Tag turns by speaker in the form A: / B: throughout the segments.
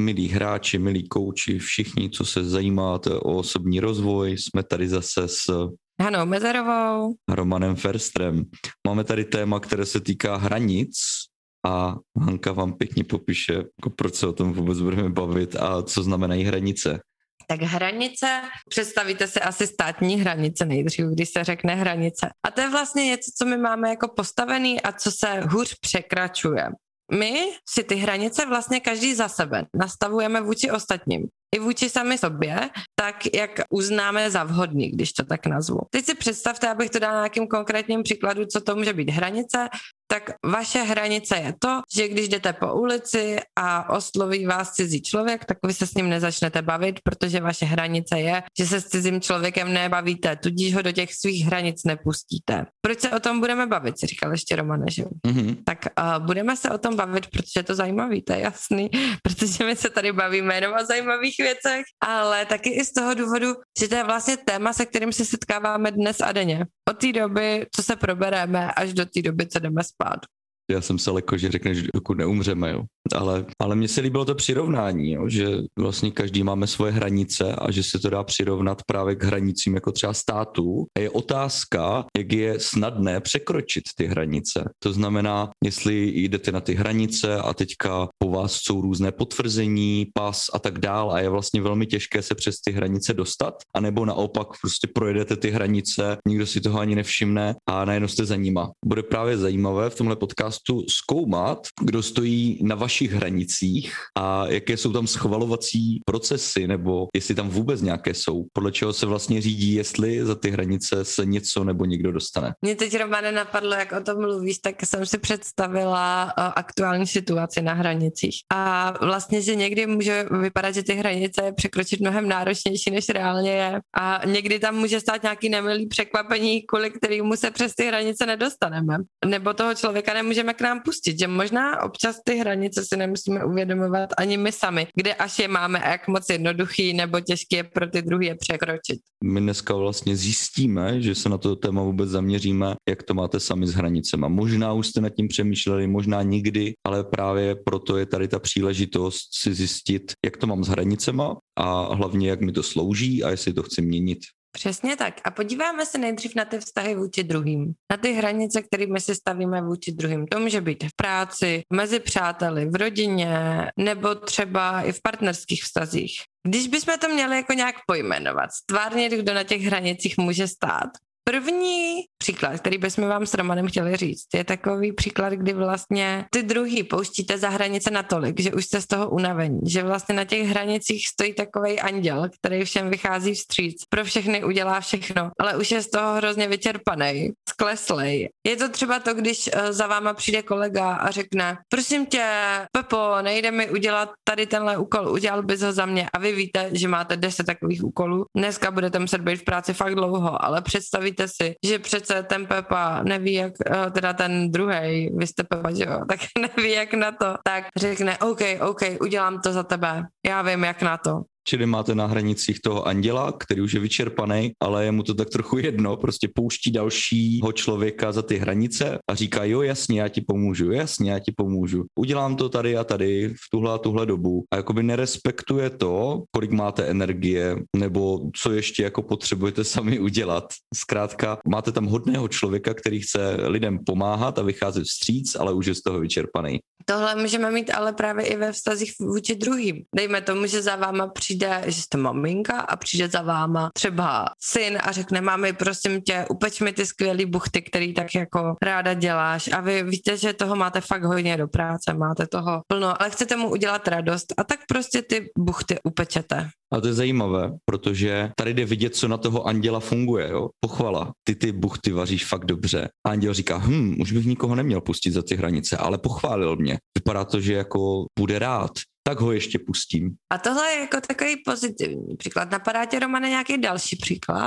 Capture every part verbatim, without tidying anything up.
A: milí hráči, milí kouči, všichni, co se zajímáte o osobní rozvoj, jsme tady zase s
B: Hanou Mezerovou
A: a Romanem Ferstrem. Máme tady téma, které se týká hranic a Hanka vám pěkně popíše, jako proč se o tom vůbec budeme bavit a co znamenají hranice.
B: Tak hranice, představíte si asi státní hranice nejdřív, když se řekne hranice. A to je vlastně něco, co my máme jako postavený a co se hůř překračuje. My si ty hranice vlastně každý za sebe nastavujeme vůči ostatním. I vůči sami sobě, tak jak uznáme za vhodný, když to tak nazvu. Teď si představte, abych to dala na nějakým konkrétním příkladu, co to může být hranice, tak vaše hranice je to, že když jdete po ulici a osloví vás cizí člověk, tak vy se s ním nezačnete bavit, protože vaše hranice je, že se s cizím člověkem nebavíte, tudíž ho do těch svých hranic nepustíte. Proč se o tom budeme bavit, si říkal ještě Romane, že? Mm-hmm. Tak uh, budeme se o tom bavit, protože je to zajímavý, to je jasný, protože my se tady bavíme jenom o zajímavých věcech, ale taky i z toho důvodu, že to je vlastně téma, se kterým se setkáváme dnes a denně. Od té doby, co se probereme, až do té doby, co jdeme spát.
A: Já jsem se leko, že řekneš, dokud neumřeme, jo. Ale, ale mně se líbilo to přirovnání, jo, že vlastně každý máme svoje hranice a že se to dá přirovnat právě k hranicím jako třeba států. A je otázka, jak je snadné překročit ty hranice. To znamená, jestli jdete na ty hranice a teďka po vás jsou různé potvrzení, pas a tak dál a je vlastně velmi těžké se přes ty hranice dostat, anebo naopak prostě projedete ty hranice, nikdo si toho ani nevšimne a najednou jste za nima. Bude právě zajímavé v tomhle podcastu zkoumat, kdo stojí na vašich hranicích a jaké jsou tam schvalovací procesy, nebo jestli tam vůbec nějaké jsou, podle čeho se vlastně řídí, jestli za ty hranice se něco nebo někdo dostane.
B: Mě teď, Romane, napadlo, jak o tom mluvíš, tak jsem si představila uh, aktuální situaci na hranicích. A vlastně, že někdy může vypadat, že ty hranice překročit mnohem náročnější, než reálně je. A někdy tam může stát nějaký nemilý překvapení, kvůli kterému se přes ty hranice nedostaneme. Nebo toho člověka nemůžeme k nám pustit, že možná občas ty hranice si nemusíme uvědomovat ani my sami, kde až je máme a jak moc jednoduchý nebo těžký je pro ty druhý je překročit.
A: My dneska vlastně zjistíme, že se na to téma vůbec zaměříme, jak to máte sami s hranicema. Možná už jste nad tím přemýšleli, možná nikdy, ale právě proto je tady ta příležitost si zjistit, jak to mám s hranicema a hlavně, jak mi to slouží a jestli to chci měnit.
B: Přesně tak. A podíváme se nejdřív na ty vztahy vůči druhým. Na ty hranice, kterými si stavíme vůči druhým. To může být v práci, mezi přáteli, v rodině, nebo třeba i v partnerských vztazích. Když bychom to měli jako nějak pojmenovat, stvárnit, kdo na těch hranicích může stát. První příklad, který bychom vám s Romanem chtěli říct, je takový příklad, kdy vlastně ty druhý pouštíte za hranice natolik, že už jste z toho unavení, že vlastně na těch hranicích stojí takovej anděl, který všem vychází vstříc, pro všechny udělá všechno, ale už je z toho hrozně vyčerpaný, skleslej. Je to třeba to, když za váma přijde kolega a řekne, prosím tě, Pepo, nejde mi udělat tady tenhle úkol, udělal bys ho za mě a vy víte, že máte deset takových úkolů. Dneska budete muset být v práci fakt dlouho, ale představíte si, že přece ten Pepa neví, jak, teda ten druhej, vy jste Pepa, že jo, tak neví, jak na to, tak řekne, OK, OK, udělám to za tebe, já vím, jak na to.
A: Čili máte na hranicích toho anděla, který už je vyčerpaný, ale je mu to tak trochu jedno, prostě pouští dalšího člověka za ty hranice a říká, jo, jasně, já ti pomůžu, jasně, já ti pomůžu. Udělám to tady a tady v tuhle a tuhle dobu. A jakoby nerespektuje to, kolik máte energie, nebo co ještě jako potřebujete sami udělat. Zkrátka, máte tam hodného člověka, který chce lidem pomáhat a vycházet vstříc, ale už je z toho vyčerpaný.
B: Tohle můžeme mít ale právě i ve vztazích vůči druhým. Dejme tomu, že za váma přijde, že jste maminka a přijde za váma třeba syn a řekne, mami, prosím tě, upeč mi ty skvělý buchty, který tak jako ráda děláš a vy víte, že toho máte fakt hodně do práce, máte toho plno, ale chcete mu udělat radost a tak prostě ty buchty upečete.
A: A to je zajímavé, protože tady jde vidět, co na toho anděla funguje, jo? Pochvala. Ty ty buchty vaříš fakt dobře. A anděl říká, hm, už bych nikoho neměl pustit za ty hranice, ale pochválil mě. Vypadá to, že jako bude rád. Tak ho ještě pustím.
B: A tohle je jako takový pozitivní příklad. Napadá tě, Romane, nějaký další příklad?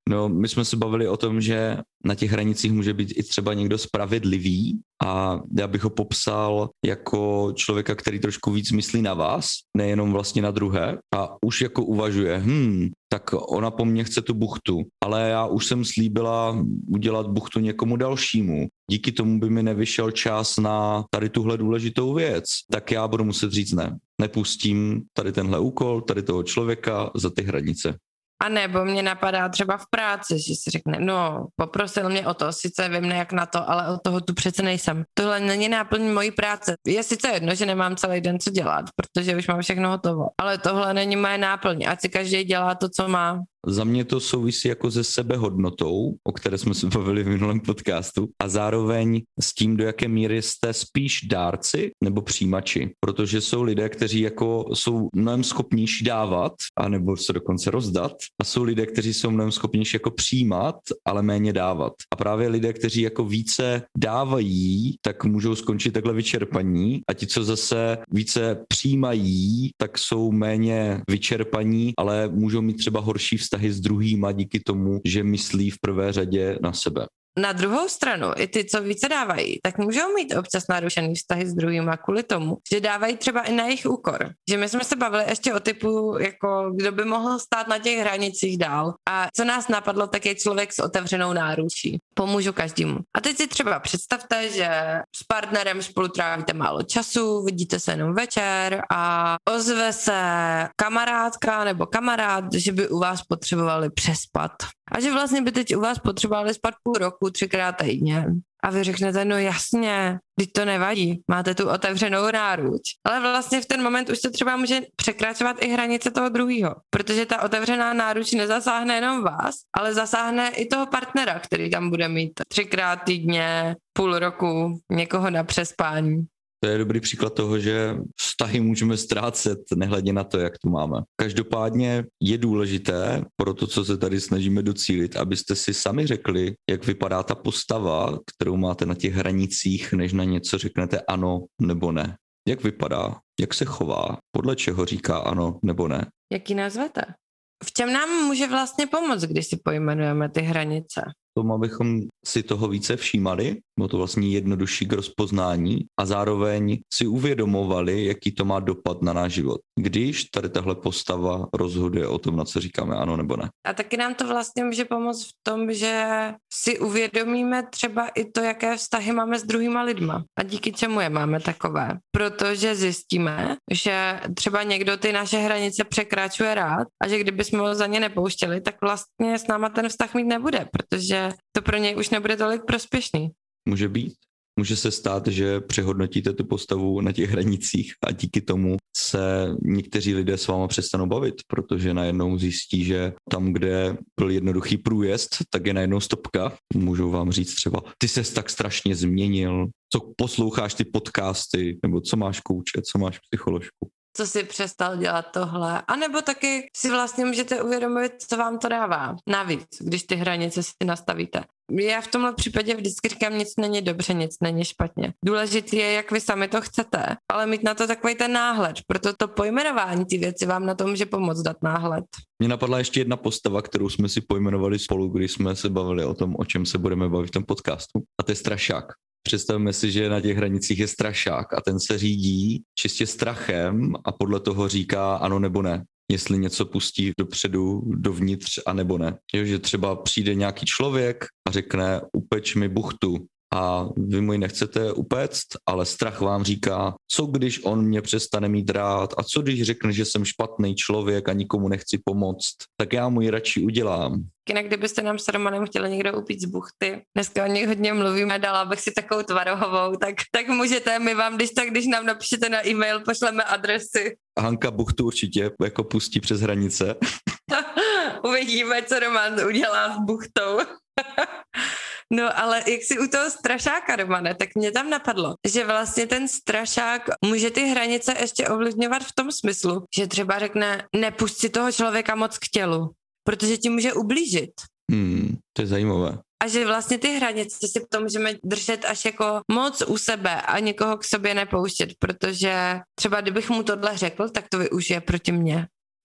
A: No, my jsme se bavili o tom, že na těch hranicích může být i třeba někdo spravedlivý a já bych ho popsal jako člověka, který trošku víc myslí na vás, nejenom vlastně na druhé a už jako uvažuje, hm, tak ona po mně chce tu buchtu, ale já už jsem slíbila udělat buchtu někomu dalšímu. Díky tomu by mi nevyšel čas na tady tuhle důležitou věc, tak já budu muset říct ne. Nepustím tady tenhle úkol, tady toho člověka za ty hranice.
B: A nebo mě napadá třeba v práci, že si řekne, no, poprosil mě o to, sice vím nejak na to, ale od toho tu přece nejsem. Tohle není náplň mojí práce. Je sice jedno, že nemám celý den co dělat, protože už mám všechno hotovo, ale tohle není moje náplň, ať si každý dělá to, co má.
A: Za mě to souvisí jako se sebehodnotou, o které jsme se bavili v minulém podcastu, a zároveň s tím, do jaké míry jste spíš dárci nebo přijímači, protože jsou lidé, kteří jako jsou mnohem schopnější dávat, anebo se dokonce rozdat, a jsou lidé, kteří jsou mnohem schopnější jako přijímat, ale méně dávat. A právě lidé, kteří jako více dávají, tak můžou skončit takhle vyčerpaní, a ti, co zase více přijímají, tak jsou méně vyčerpaní, ale můžou mít třeba horší vztah s druhýma díky tomu, že myslí v prvé řadě na sebe.
B: Na druhou stranu, i ty, co více dávají, tak můžou mít občas narušený vztahy s druhýma kvůli tomu, že dávají třeba i na jejich úkor. Že my jsme se bavili ještě o typu, jako kdo by mohl stát na těch hranicích dál. A co nás napadlo, tak je člověk s otevřenou náručí. Pomůžu každému. A teď si třeba představte, že s partnerem spolu trávíte málo času, vidíte se jenom večer a ozve se kamarádka nebo kamarád, že by u vás potřebovali přespat. A že vlastně by teď u vás potřebovali spat půl roku, třikrát týdně. A vy řeknete, no jasně, teď to nevadí, máte tu otevřenou náruč. Ale vlastně v ten moment už to třeba může překračovat i hranice toho druhého, protože ta otevřená náruč nezasáhne jenom vás, ale zasáhne i toho partnera, který tam bude mít třikrát týdně, půl roku, někoho na přespání.
A: To je dobrý příklad toho, že vztahy můžeme ztrácet, nehledě na to, jak to máme. Každopádně je důležité pro to, co se tady snažíme docílit, abyste si sami řekli, jak vypadá ta postava, kterou máte na těch hranicích, než na něco řeknete ano nebo ne. Jak vypadá, jak se chová, podle čeho říká ano nebo ne.
B: Jak ji nazvete? V čem nám může vlastně pomoct, když si pojmenujeme ty hranice?
A: Tomu, abychom si toho více všímali, bylo to vlastně jednodušší k rozpoznání, a zároveň si uvědomovali, jaký to má dopad na náš život, když tady tahle postava rozhoduje o tom, na co říkáme ano nebo ne.
B: A taky nám to vlastně může pomoct v tom, že si uvědomíme třeba i to, jaké vztahy máme s druhýma lidma a díky čemu je máme takové. Protože zjistíme, že třeba někdo ty naše hranice překračuje rád a že kdybychom ho za ně nepouštěli, tak vlastně s náma ten vztah mít nebude, protože to pro něj už nebude tolik prospěšný.
A: Může být. Může se stát, že přehodnotíte tu postavu na těch hranicích a díky tomu se někteří lidé s váma přestanou bavit, protože najednou zjistí, že tam, kde byl jednoduchý průjezd, tak je najednou stopka. Můžou vám říct třeba, ty ses tak strašně změnil, co posloucháš ty podcasty, nebo co máš kouče, co máš psycholožku.
B: Co si přestal dělat tohle. A nebo taky si vlastně můžete uvědomit, co vám to dává. Navíc, když ty hranice si nastavíte. Já v tomhle případě vždycky říkám, nic není dobře, nic není špatně. Důležité je, jak vy sami to chcete, ale mít na to takový ten náhled. Proto to pojmenování ty věci vám na to může pomoct dát náhled.
A: Mně napadla ještě jedna postava, kterou jsme si pojmenovali spolu, když jsme se bavili o tom, o čem se budeme bavit v tom podcastu. A to je strašák. Představme si, že na těch hranicích je strašák a ten se řídí čistě strachem a podle toho říká ano nebo ne. Jestli něco pustí dopředu, dovnitř a nebo ne. Jo, že třeba přijde nějaký člověk a řekne upeč mi buchtu a vy mu ji nechcete upéct, ale strach vám říká, co když on mě přestane mít rád a co když řekne, že jsem špatný člověk a nikomu nechci pomoct, tak já mu ji radši udělám.
B: Jinak kdybyste nám s Romanem chtěli někdo upít z buchty, dneska o nich hodně mluvíme, dala bych si takovou tvarohovou, tak, tak můžete, my vám, když tak, když nám napíšete na e-mail, pošleme adresy.
A: Hanka buchtu určitě jako pustí přes hranice.
B: Uvidíme, co Roman udělá s buchtou. No ale jak si u toho strašáka, Romane, tak mě tam napadlo, že vlastně ten strašák může ty hranice ještě ovlivňovat v tom smyslu, že třeba řekne, nepusť si toho člověka moc k tělu, protože ti může ublížit.
A: Hmm, to je zajímavé.
B: A že vlastně ty hranice si potom můžeme držet až jako moc u sebe a nikoho k sobě nepouštět, protože třeba kdybych mu tohle řekl, tak to využije proti mně.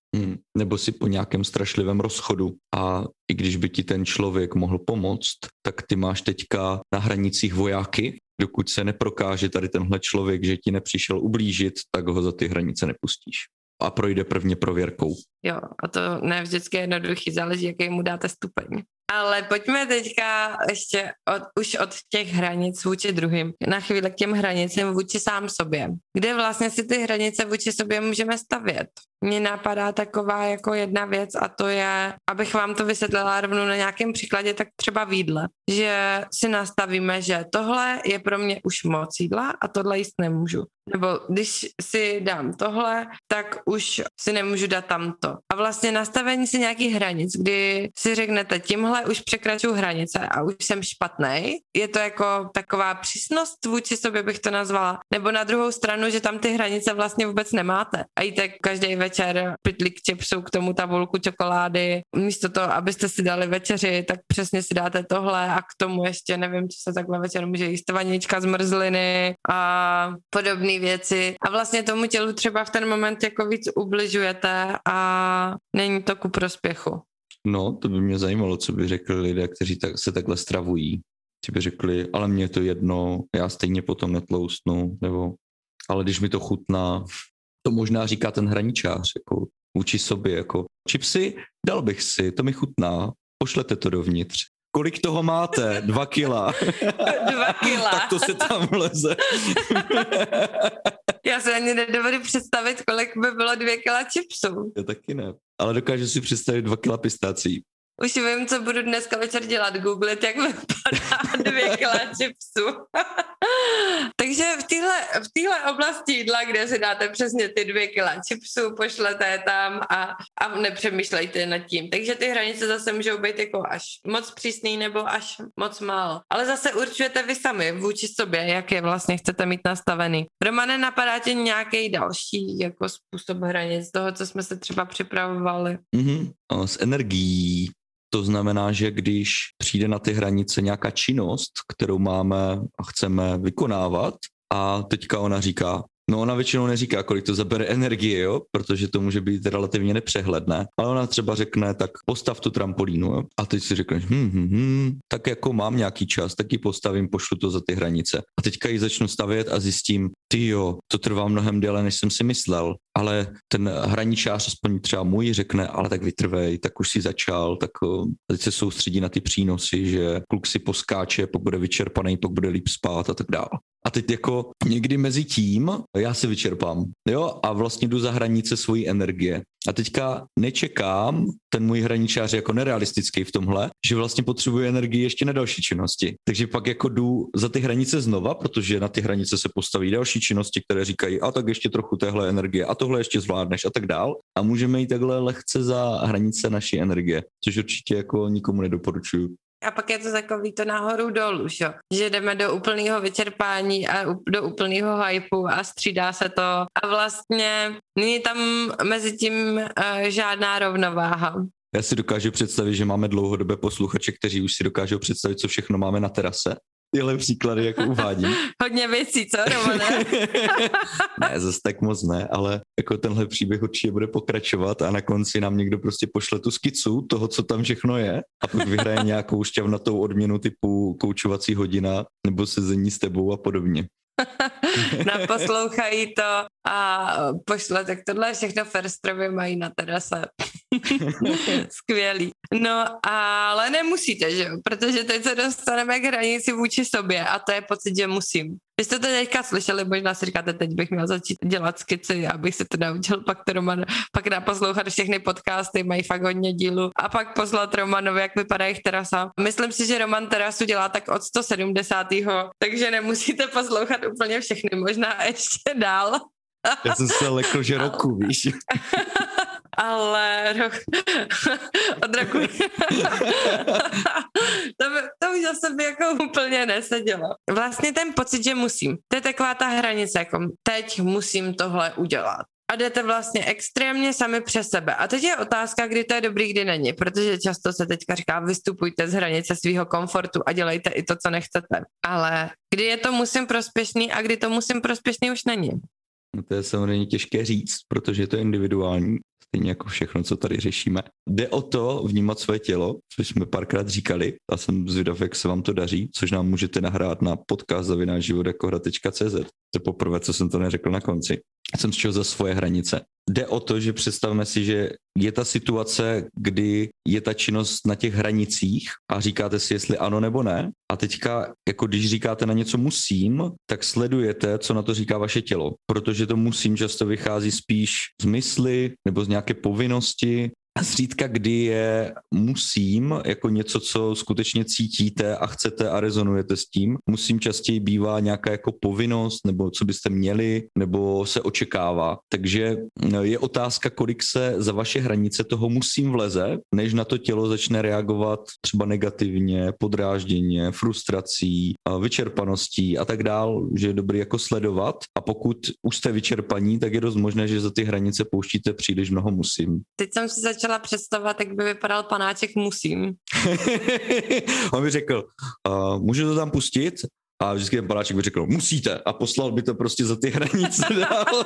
A: Hmm. Nebo si po nějakém strašlivém rozchodu a i když by ti ten člověk mohl pomoct, tak ty máš teďka na hranicích vojáky, dokud se neprokáže tady tenhle člověk, že ti nepřišel ublížit, tak ho za ty hranice nepustíš. A projde prvně prověrkou.
B: Jo, a to ne vždycky je jednoduchý, záleží, jaký mu dáte stupeň. Ale pojďme teďka ještě od, už od těch hranic vůči druhým na chvíli k těm hranicím vůči sám sobě. Kde vlastně si ty hranice vůči sobě můžeme stavět? Mně napadá taková jako jedna věc a to je, abych vám to vysvětlila rovnou na nějakém příkladě, tak třeba v jídle. Že si nastavíme, že tohle je pro mě už moc jídla a tohle jíst nemůžu. Nebo když si dám tohle, tak už si nemůžu dát tamto. A vlastně nastavení si nějakých hranic, kdy si řeknete, tímhle už překračuju hranice a už jsem špatnej. Je to jako taková přísnost vůči sobě, bych to nazvala. Nebo na druhou stranu, že tam ty hranice vlastně vůbec nemáte. A jíte každý večer pytlík chipsů, k tomu tabulku čokolády. Místo toho, abyste si dali večeři, tak přesně si dáte tohle a k tomu ještě nevím, co se takhle večer může jíst, vanička z mrzliny a podobné věci. A vlastně tomu tělu třeba v ten moment jako víc ubližujete a není to ku prospěchu.
A: No, to by mě zajímalo, co by řekli lidé, kteří tak, se takhle stravují. Ti by řekli, ale mně je to jedno, já stejně potom netloustnu, nebo ale když mi to chutná, to možná říká ten hraničář, jako vůči sobě, jako čipsy, dal bych si, to mi chutná, pošlete to dovnitř. Kolik toho máte? Dva kila.
B: Dva kila.
A: Tak to se tam vleze.
B: Já si ani nedovedu představit, kolik by bylo dvě kila chipsů.
A: Já taky ne. Ale dokážu si představit dva kila pistácií.
B: Už vím, co budu dneska večer dělat. Googlit, jak vypadá dvě kila chipsů. Takže v téhle v téhle oblasti jídla, kde si dáte přesně ty dvě kila chipsů, pošlete je tam a, a nepřemýšlejte nad tím. Takže ty hranice zase můžou být jako až moc přísný nebo až moc málo. Ale zase určujete vy sami vůči sobě, jak je vlastně chcete mít nastavený. Romane, napadá tě nějaký další jako způsob hranic toho, co jsme se třeba připravovali?
A: Mm-hmm. O, s energií. To znamená, že když přijde na ty hranice nějaká činnost, kterou máme a chceme vykonávat a teďka ona říká, no ona většinou neříká, kolik to zabere energie, jo, protože to může být relativně nepřehledné, ale ona třeba řekne, tak postav tu trampolínu, jo, a teď si řekneš, hm, hm, hm, tak jako mám nějaký čas, tak ji postavím, pošlu to za ty hranice. A teďka ji začnu stavět a zjistím, ty jo, to trvá mnohem déle, než jsem si myslel, ale ten hraničář, aspoň třeba můj, řekne, ale tak vytrvej, tak už si začal, tak teď se soustředí na ty přínosy, že kluk si poskáče, pokud bude vyčerpaný, pokud bude líp spát a tak dále. A teď jako někdy mezi tím já se vyčerpám, jo, a vlastně jdu za hranice svojí energie. A teďka nečekám ten můj hraničář jako nerealistický v tomhle, že vlastně potřebuje energii ještě na další činnosti. Takže pak jako jdu za ty hranice znova, protože na ty hranice se postaví další činnosti, které říkají, a tak ještě trochu téhle energie, a tohle ještě zvládneš a tak dál. A můžeme jít takhle lehce za hranice naší energie, což určitě jako nikomu nedoporučuju.
B: A pak je to takový to nahoru dolů, že? že jdeme do úplného vyčerpání a do úplného hypeu a střídá se to a vlastně není tam mezi tím uh, žádná rovnováha.
A: Já si dokážu představit, že máme dlouhodobé posluchače, kteří už si dokážou představit, co všechno máme na terase. Tyhle příklady jako uvádím.
B: Hodně věcí, co, Romane?
A: Ne, zase tak moc ne, ale jako tenhle příběh určitě bude pokračovat a na konci nám někdo prostě pošle tu skicu toho, co tam všechno je a pak vyhraje nějakou šťavnatou odměnu typu koučovací hodina nebo sezení s tebou a podobně.
B: Naposlouchají to a pošle, tak tohle všechno Ferstrovi mají na terase. Skvělý. No, ale nemusíte, že jo? Protože teď se dostaneme k hranici vůči sobě a to je pocit, že musím. Vy jste to teďka slyšeli, možná si říkáte, teď bych měl začít dělat skici, abych se to naučil, pak to Roman, pak naposlouchat všechny podcasty, mají fakt hodně dílu a pak poslat Romanovi, jak vypadá jejich terasa. Myslím si, že Roman terasu dělá tak od sto sedmdesátého takže nemusíte poslouchat úplně všechny, možná ještě dál.
A: Já jsem se lekl, že roku, víš.
B: Ale rok... od roku... to, by, to už zase by jako úplně nesedělo. Vlastně ten pocit, že musím. To je taková ta hranice, jako teď musím tohle udělat. A jdete vlastně extrémně sami přes sebe. A teď je otázka, kdy to je dobrý, kdy není, protože často se teďka říká, vystupujte z hranice svého komfortu a dělejte i to, co nechcete. Ale kdy je to musím prospěšný a kdy to musím prospěšný už není.
A: No to je samozřejmě těžké říct, protože je to individuální. stejně jako všechno, co tady řešíme. Jde o to vnímat své tělo, což jsme párkrát říkali, a jsem zvědav, jak se vám to daří, což nám můžete nahrát na podcast zavináč život jako hra tečka cé zet. To je poprvé, co jsem to neřekl na konci. Jsem zčil za svoje hranice. Jde o to, že představme si, že je ta situace, kdy je ta činnost na těch hranicích a říkáte si, jestli ano nebo ne. A teďka, jako když říkáte na něco musím, tak sledujete, co na to říká vaše tělo. Protože to musím často vychází spíš z mysli nebo z nějaké povinnosti. Zřídka, kdy je musím, jako něco, co skutečně cítíte a chcete a rezonujete s tím. Musím častěji bývá nějaká jako povinnost, nebo co byste měli, nebo se očekává. Takže je otázka, kolik se za vaše hranice toho musím vleze, než na to tělo začne reagovat třeba negativně, podrážděně, frustrací, vyčerpaností a tak dál, že je dobrý jako sledovat. A pokud už jste vyčerpaní, tak je dost možné, že za ty hranice pouštíte příliš mnoho musím.
B: Teď jsem si začala představovat, jak by vypadal panáček musím.
A: On by řekl, uh, můžu to tam pustit? A vždycky ten panáček by řekl, musíte. A poslal by to prostě za ty hranice dál.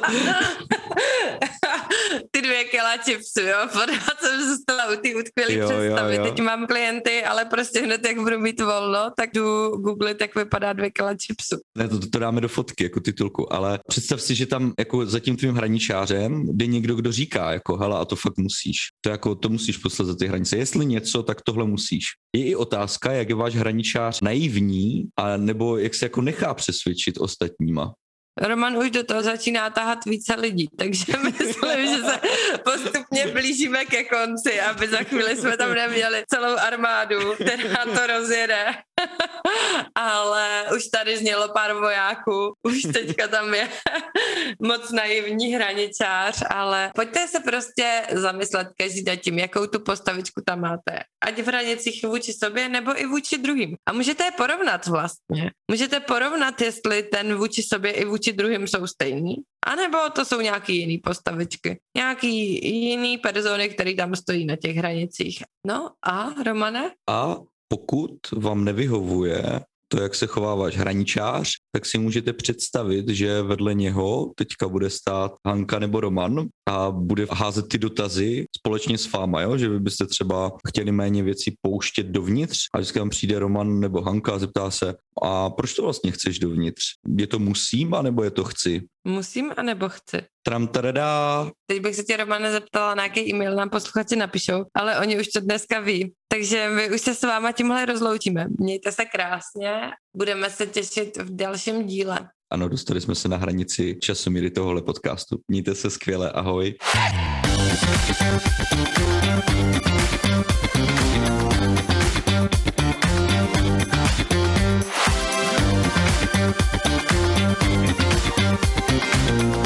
B: Ty dvě kila chipsů, jo, pořád jsem zůstala u ty utkvělý představy. Jo, jo. Teď mám klienty, ale prostě hned, jak budu mít volno, tak jdu googlit, jak vypadá dvě kila chipsů.
A: Ne, to, to dáme do fotky, jako titulku, ale představ si, že tam jako za tím tvým hraničářem jde někdo, kdo říká, jako hele, a to fakt musíš. To jako, to musíš poslat za ty hranice. Jestli něco, tak tohle musíš. Je i otázka, jak je váš hraničář naivní, a nebo jak se jako nechá přesvědčit ostatníma.
B: Roman už do toho začíná tahat více lidí, takže myslím, že se postupně blížíme ke konci, aby za chvíli jsme tam neměli celou armádu, která to rozjede. Ale už tady znělo pár vojáků, už teďka tam je moc naivní hraničář, ale pojďte se prostě zamyslet každý nad tím, jakou tu postavičku tam máte. Ať v hranicích vůči sobě, nebo i vůči druhým. A můžete je porovnat vlastně. Můžete porovnat, jestli ten vůči sobě i vůči druhým jsou stejný, anebo to jsou nějaký jiný postavičky. Nějaký jiný persony, který tam stojí na těch hranicích. No a, Romane?
A: A pokud vám nevyhovuje to, jak se chová váš hraničář, tak si můžete představit, že vedle něho teďka bude stát Hanka nebo Roman a bude házet ty dotazy společně s váma, jo? Že vy byste třeba chtěli méně věcí pouštět dovnitř a vždycky tam přijde Roman nebo Hanka a zeptá se, a proč to vlastně chceš dovnitř? Je to musím, anebo je to chci?
B: Musím, anebo chci.
A: Tram tadadá.
B: Teď bych se tě, Romane, zeptala, na jaký e-mail nám posluchači napíšou, ale oni už to dneska ví. Takže my už se s váma tímhle rozloučíme. Mějte se krásně, budeme se těšit v dalším díle.
A: Ano, dostali jsme se na hranici časomíry tohohle podcastu. Mějte se skvěle, ahoj. Thank you.